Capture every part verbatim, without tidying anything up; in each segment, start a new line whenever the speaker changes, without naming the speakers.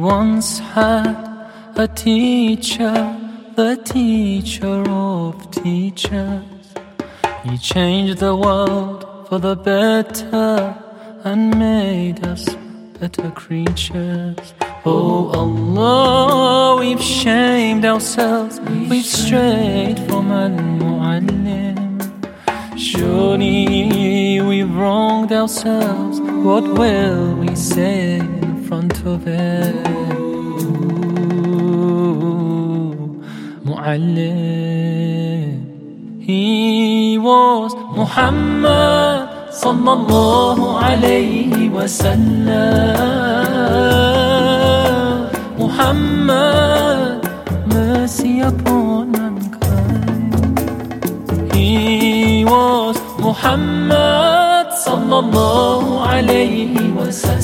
once had a teacher, the teacher of teachers. He changed the world for the better and made us better creatures. Oh Allah, we've shamed ourselves, we've strayed from Al-Mu'allim. Surely we've wronged ourselves, what will we say in front of it? Mu'allim. He was Muhammad sallallahu alayhi wa sallam. Muhammad, mercy upon mankind. He was Muhammad sallallahu alayhi wa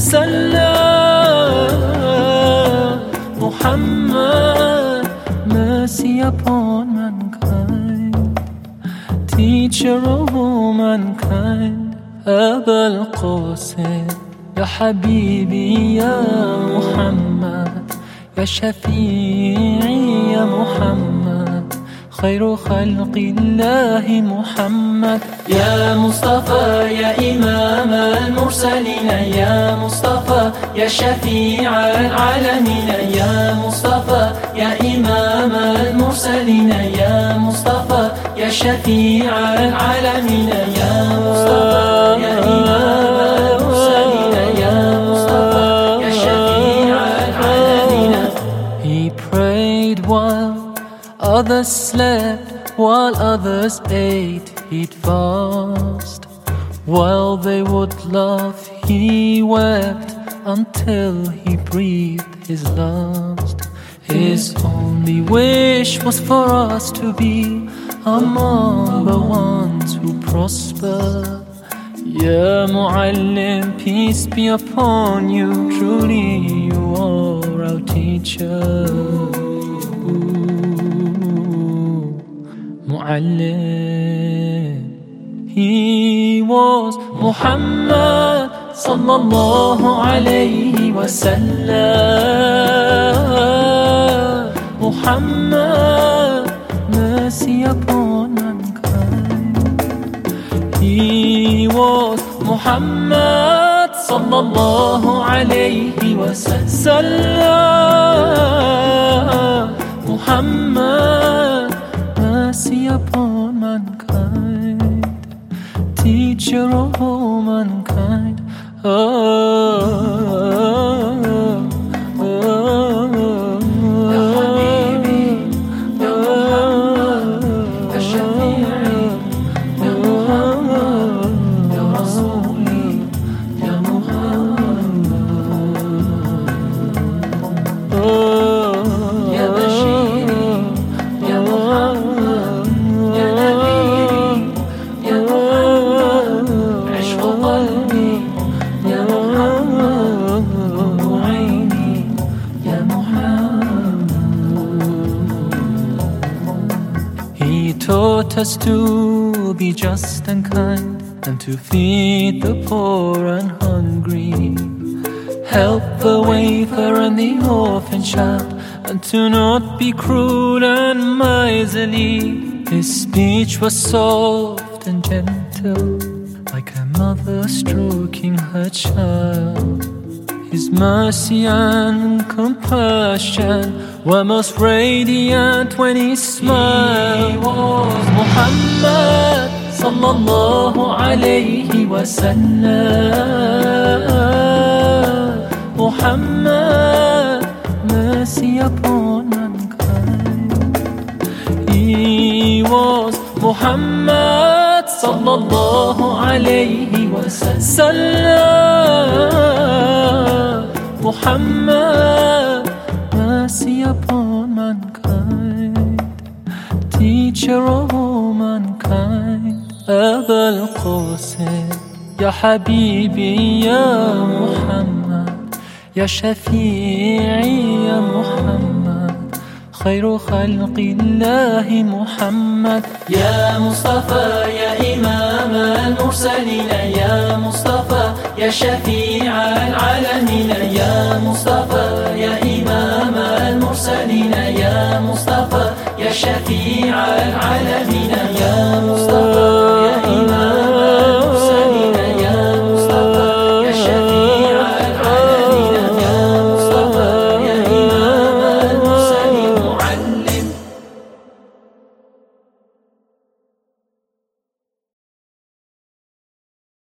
sallam. Muhammad, mercy upon mankind. Teacher of all mankind, Aba al-Qasim, Ya Habibi, Ya Muhammad, Ya Shafi'i, Ya Muhammad, Khayru khalqillahi Muhammad. Ya Mustafa, Ya Imam al-Mursalin, Ya Mustafa, Ya Shafi'i al-Alamin, Ya Mustafa, Ya Imam al-Mursalin, Ya Mustafa, Ya Shafi'i al-Alamin, Ya Mustafa, Ya Imam al-Mursalin, Ya Mustafa, Ya Shafi'i al-Alamin. He prayed while others slept, while others ate, he'd fast. While they would laugh, he wept until he breathed his last. His only wish was for us to be among the ones who prosper. Ya Mu'allim, peace be upon you, truly you are our teacher. Mu'allim. He was Muhammad sallallahu alayhi wa sallam. Muhammad, mercy upon mankind. He was Muhammad sallallahu alayhi wa sallam. Muhammad, mercy upon mankind. Teacher of all mankind. Oh, oh, oh, Ya Habibi, Ya Muhammad, Ya Shafi'i, Ya Muhammad, Ya Rasuli, Ya Muhammad. Oh, Ya Bashiri, Ya Muhammad, Ya Nadiri, Ya Muhammad, عشق قلبي يا محمد، نور عيني يا محمد. He taught us to be just and kind, and to feed the poor and hungry, help the wafer and the orphan child, and to not be cruel and miserly. His speech was soft and gentle, like a mother stroking her child. His mercy and compassion were most radiant when he smiled. He was Muhammad sallallahu alayhi wa sallam. Muhammad, mercy upon mankind. He was Muhammad sallallahu alayhi wa sallam. Muhammad, mercy upon mankind. Teacher of all mankind. Aba al-Qasim, Ya Habibi, Ya Muhammad, Ya Shafi'i, Ya Muhammad, Khayru khalqillahi Muhammad. Ya Mustafa, Ya Imam al-Mursalin, Ya Mustafa, Ya Shafi'i al-Alamin, Ya Mustafa, Ya Imam إمام المرسلين يا مصطفى يا شفيع العالمين يا مصطفى